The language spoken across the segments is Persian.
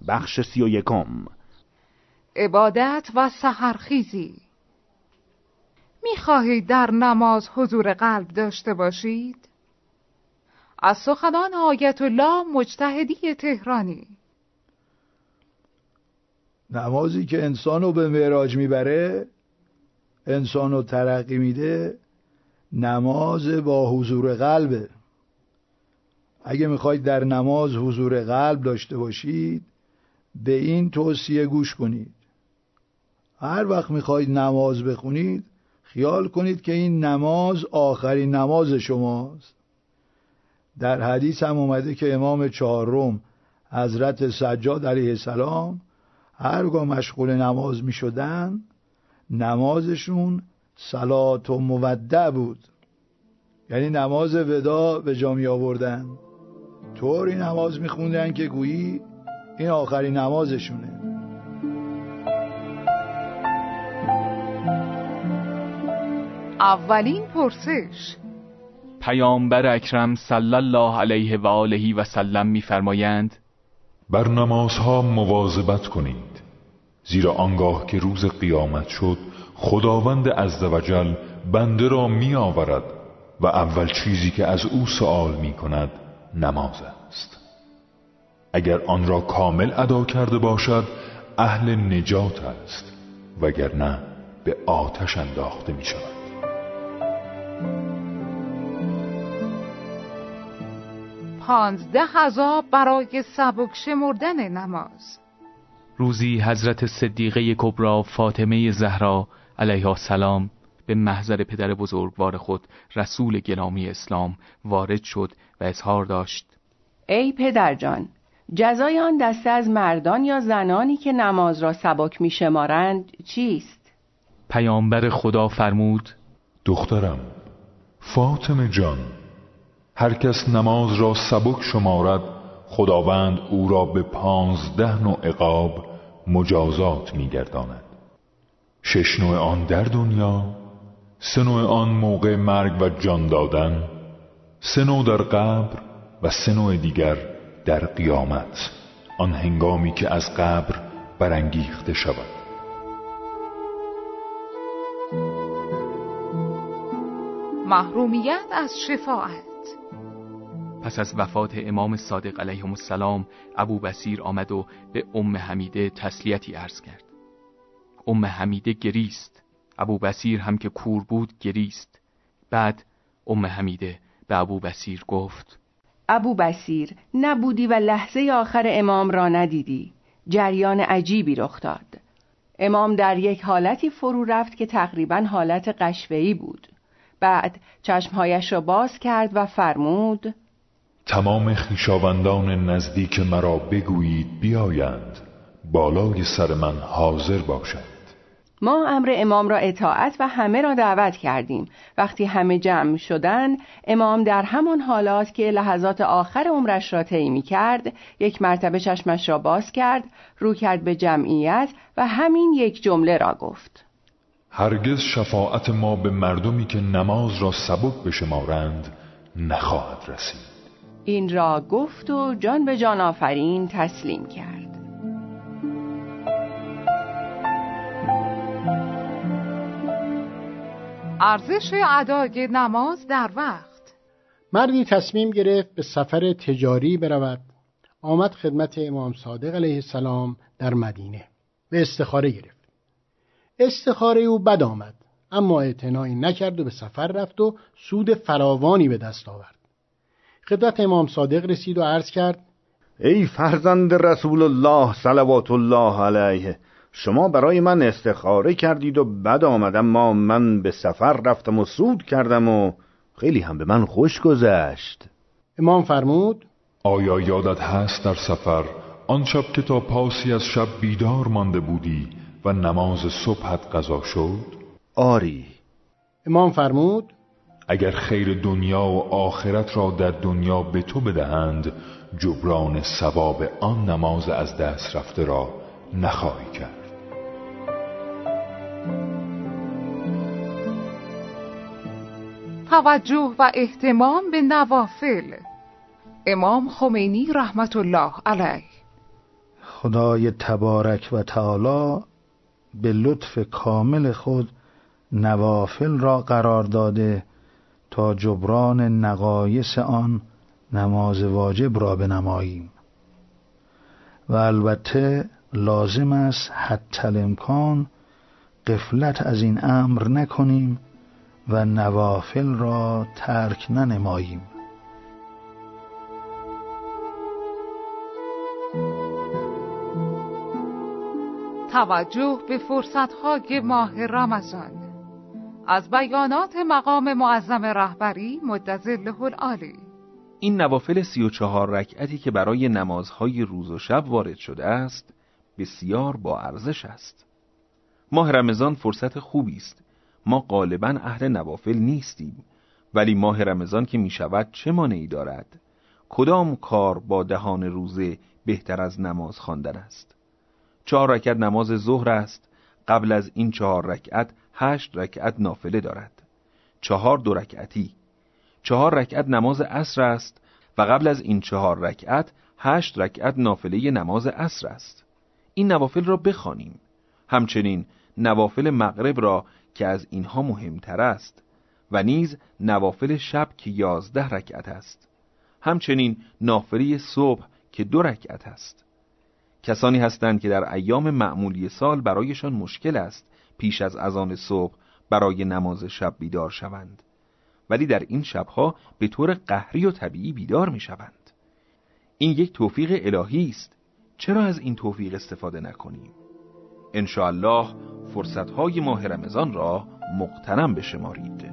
بخش 31. عبادت و سحرخیزی. می‌خواهید در نماز حضور قلب داشته باشید؟ از سخنان آیت الله مجتهدی تهرانی. نمازی که انسانو به معراج میبره، انسانو ترقی میده، نماز با حضور قلبه. اگه میخواید در نماز حضور قلب داشته باشید، به این توصیه گوش کنید. هر وقت میخواید نماز بخونید، خیال کنید که این نماز آخرین نماز شماست. در حدیث هم اومده که امام چهارم حضرت سجاد علیه السلام هرگاه مشغول نماز می شدن، نمازشون صلات و مودع بود، یعنی نماز ودا به جا می آوردن. طوری نماز می خوندن که گویی این آخرین نمازشونه. اولین پرسش. پیامبر اکرم صلی الله علیه و آله و سلم می‌فرمایند بر نمازها مواظبت کنید، زیرا آنگاه که روز قیامت شد خداوند عزوجل بنده را می آورد و اول چیزی که از او سؤال می کند نماز است. اگر آن را کامل ادا کرده باشد اهل نجات است، وگرنه به آتش انداخته می شود. 15,000 برای سبک شمردن نماز. روزی حضرت صدیقه کبری فاطمه زهرا علیها السلام به محضر پدر بزرگوار خود رسول گرامی اسلام وارد شد و اظهار داشت: ای پدر جان، جزای آن دسته از مردان یا زنانی که نماز را سبک می شمارند چیست؟ پیامبر خدا فرمود: دخترم فاطمه جان، هر کس نماز را سبک شمارد خداوند او را به 15 نوع عقاب مجازات می گرداند. 6 نوع آن در دنیا، 3 نوع آن موقع مرگ و جان دادن، 3 نوع در قبر و 3 نوع دیگر در قیامت، آن هنگامی که از قبر برانگیخته شود. محرومیت از شفاعت. پس از وفات امام صادق علیه السلام ابو بصیر آمد و به ام حمیده تسلیتی عرض کرد. ام حمیده گریست، ابو بصیر هم که کور بود گریست. بعد ام حمیده به ابو بصیر گفت: ابو بصیر، نبودی و لحظه آخر امام را ندیدی. جریان عجیبی رخ داد. امام در یک حالتی فرو رفت که تقریباً حالت قشوه‌ای بود. بعد چشمهایش را باز کرد و فرمود: تمام خویشاوندان نزدیک مرا بگویید بیایند، بالای سر من حاضر باشد. ما امر امام را اطاعت و همه را دعوت کردیم. وقتی همه جمع شدند، امام در همان حالات که لحظات آخر عمرش را طی می‌کرد، یک مرتبه چشمش را باز کرد، رو کرد به جمعیت و همین یک جمله را گفت: هرگز شفاعت ما به مردمی که نماز را سبک بشمارند نخواهد رسید. این را گفت و جان به جان آفرین تسلیم کرد. ارزش ادای نماز در وقت. مردی تصمیم گرفت به سفر تجاری برود. آمد خدمت امام صادق علیه السلام در مدینه و استخاره گرفت. استخاره او بد آمد، اما اعتنایی نکرد و به سفر رفت و سود فراوانی به دست آورد. خدمت امام صادق رسید و عرض کرد: ای فرزند رسول الله صلوات الله علیه، شما برای من استخاره کردید و بد آمد، اما من به سفر رفتم و سود کردم و خیلی هم به من خوش گذشت. امام فرمود: آیا یادت هست در سفر آن شب که تا پاسی از شب بیدار مانده بودی و نماز صبحت قضا شد؟ آری. امام فرمود: اگر خیر دنیا و آخرت را در دنیا به تو بدهند، جبران ثواب آن نماز از دست رفته را نخواهی کرد. توجه و اهتمام به نوافل. امام خمینی رحمت الله علیه. خدای تبارک و تعالی به لطف کامل خود نوافل را قرار داده تا جبران نقایص آن نماز واجب را بنماییم و البته لازم است حتی الامکان غفلت از این امر نکنیم و نوافل را ترک ننماییم. توجه به فرصت‌های ماه رمضان از بیانات مقام معظم رهبری مدظله العالی. این نوافل 34 رکعتی که برای نمازهای روز و شب وارد شده است بسیار با ارزش است. ماه رمضان فرصت خوبی است. ما غالباً اهل نوافل نیستیم، ولی ماه رمضان که می شود چه مانعی دارد؟ کدام کار با دهان روزه بهتر از نماز خواندن است؟ 4 رکعت نماز ظهر است. قبل از این 4 رکعت 8 رکعت نافله دارد. 4 2 رکعتی. 4 رکعت نماز عصر است و قبل از این 4 رکعت 8 رکعت نافله نماز عصر است. این نوافل را بخوانیم. همچنین نوافل مغرب را که از اینها مهمتر است و نیز نوافل شب که 11 رکعت است. همچنین نافله صبح که 2 رکعت است. کسانی هستند که در ایام معمولی سال برایشان مشکل است پیش از اذان صبح برای نماز شب بیدار شوند، ولی در این شبها به طور قهری و طبیعی بیدار می شوند. این یک توفیق الهی است. چرا از این توفیق استفاده نکنیم؟ انشاءالله فرصتهای ماه رمضان را مغتنم بشمارید.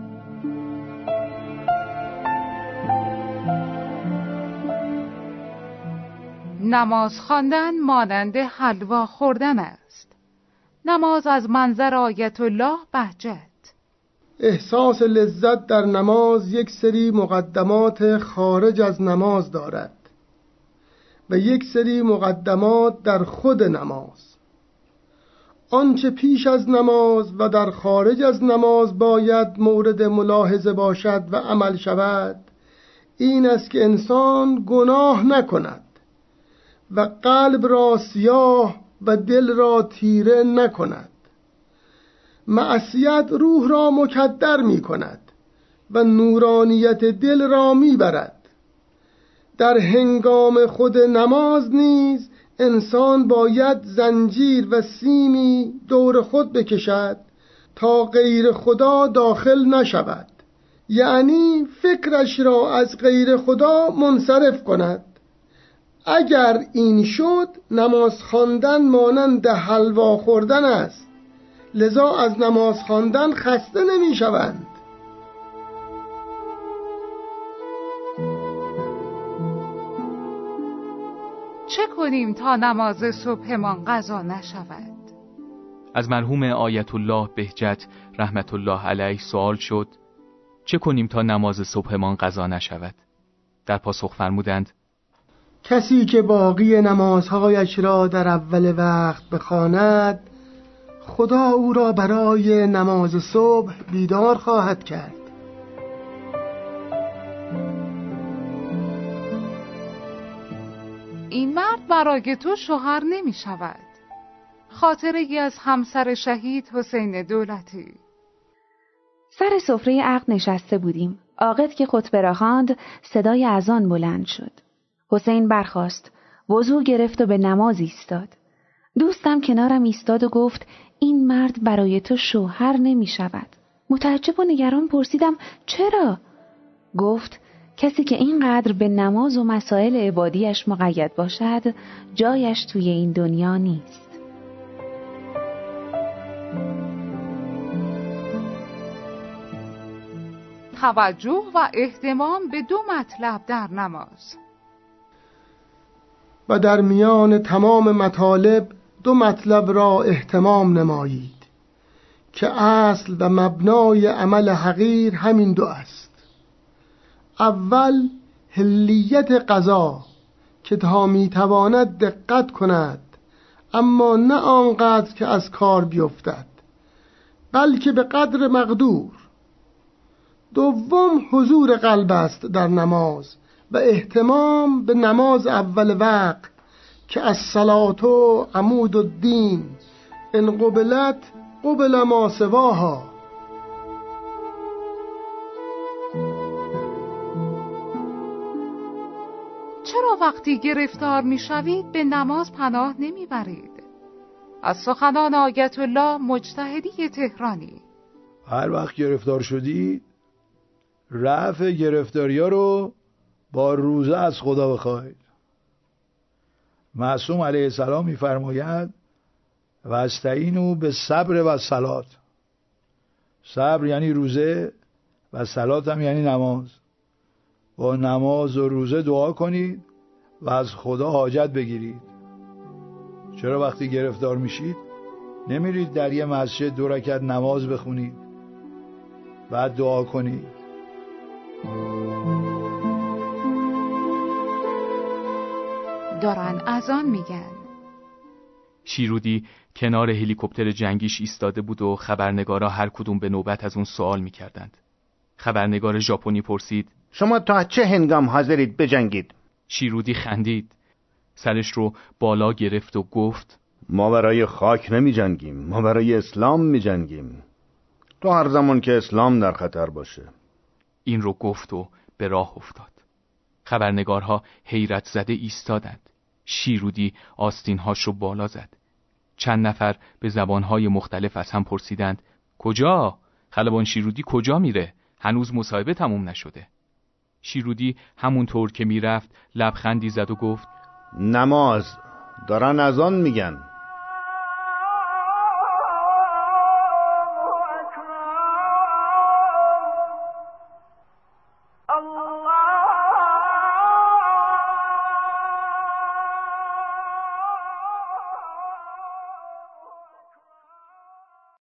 نماز خواندن مانند حلوا خوردن است. نماز از منظر آیت الله بهجت. احساس لذت در نماز یک سری مقدمات خارج از نماز دارد و یک سری مقدمات در خود نماز. آنچه پیش از نماز و در خارج از نماز باید مورد ملاحظه باشد و عمل شود این است که انسان گناه نکند و قلب را سیاه و دل را تیره نکند. معصیت روح را مکدر می کند و نورانیت دل را می برد. در هنگام خود نماز نیز انسان باید زنجیر و سیمی دور خود بکشد تا غیر خدا داخل نشود، یعنی فکرش را از غیر خدا منصرف کند. اگر این شد نماز خواندن مانند حلوا خوردن است، لذا از نماز خواندن خسته نمی شوند. چه کنیم تا نماز صبحمان قضا نشود؟ از مرحوم آیت الله بهجت رحمت الله علیه سوال شد چه کنیم تا نماز صبحمان قضا نشود؟ در پاسخ فرمودند کسی که باقی نمازهایش را در اول وقت بخواند خدا او را برای نماز صبح بیدار خواهد کرد. این مرد برای تو شوهر نمی شود. خاطره ای از همسر شهید حسین دولتی. سر سفره عقد نشسته بودیم. عاقد که خطبه را خواند صدای اذان بلند شد. حسین برخاست، وضو گرفت و به نماز ایستاد. دوستم کنارم ایستاد و گفت این مرد برای تو شوهر نمی شود. متعجب و نگران پرسیدم چرا؟ گفت کسی که اینقدر به نماز و مسائل عبادیش مقید باشد جایش توی این دنیا نیست. توجه و اهتمام به 2 مطلب در نماز. و در میان تمام مطالب 2 مطلب را اهتمام نمایید که اصل و مبنای عمل حقیر همین 2 است. اول حلیت قضا که تا میتواند دقت کند اما نه آنقدر که از کار بیفتد بلکه به قدر مقدور. دوم حضور قلب است در نماز و اهتمام به نماز اول وقت که از صلاتو عمود الدین ان قبلت قبل ما سواها. چرا وقتی گرفتار میشوید به نماز پناه نمیبرید؟ از سخنان آیت الله مجتهدی تهرانی. هر وقت گرفتار شدید رفع گرفتاری‌ها رو با روزه از خدا بخواید. معصوم علیه السلام می‌فرماید و استعینوا بالصبر و الصلاة. صبر یعنی روزه و صلات هم یعنی نماز. با نماز و روزه دعا کنید و از خدا حاجت بگیرید. چرا وقتی گرفتار میشید نمیرید در یه مسجد 2 رکعت نماز بخونید بعد دعا کنید؟ دارن اذان میگن. شیرودی کنار هلیکوپتر جنگیش ایستاده بود و خبرنگارا هر کدوم به نوبت از اون سوال میکردند. خبرنگار ژاپنی پرسید: شما تا چه هنگام حاضرید بجنگید؟ شیرودی خندید، سرش رو بالا گرفت و گفت: ما برای خاک نمی جنگیم، ما برای اسلام می جنگیم، تا هر زمان که اسلام در خطر باشه. این رو گفت و به راه افتاد. خبرنگارها حیرت زده ایستادند. شیرودی آستینهاش رو بالا زد. چند نفر به زبانهای مختلف از هم پرسیدند: کجا؟ خلبان شیرودی کجا میره؟ هنوز مصاحبه تموم نشده. شیرودی همونطور که میرفت لبخندی زد و گفت: نماز، دارن اذان میگن.